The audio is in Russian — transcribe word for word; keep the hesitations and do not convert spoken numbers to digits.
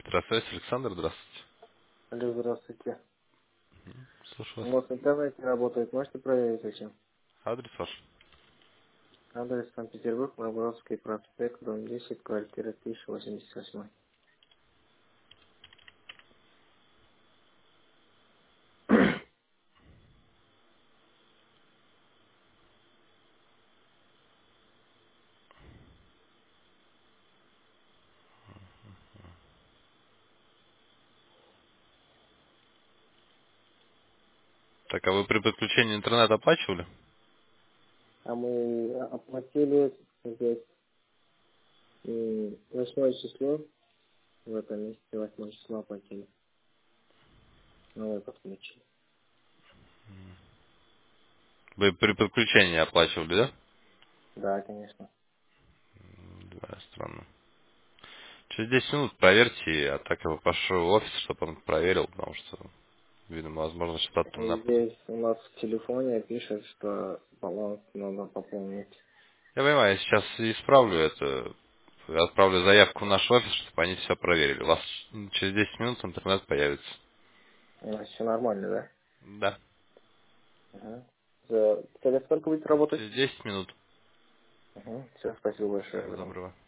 Электросвязь, Александр, здравствуйте. Алло, здравствуйте. Слушаю У вас. нас интернет не работает. Можете проверить зачем? Адрес ваш? Адрес Санкт-Петербург, Новгородский проспект, дом десять, квартира тысяча восемьдесят восемь. Так, а вы при подключении интернета оплачивали? А мы оплатили здесь м, восьмое число, в этом месяце восьмое число оплатили. Новое подключили. Вы при подключении оплачивали, да? Да, конечно. Да, странно. Через десять минут проверьте, а так я попрошу в офис, чтобы он проверил, потому что, видимо, возможно, что-то там И напутал. здесь у нас в телефоне пишет, что баланс надо пополнить. Я понимаю, я сейчас исправлю это. Я отправлю заявку в наш офис, чтобы они все проверили. У вас через десять минут интернет появится. У нас все нормально, да? Да. Ага. За... Через сколько будет работать? Через десять минут. Угу. Все, спасибо большое. Всего доброго.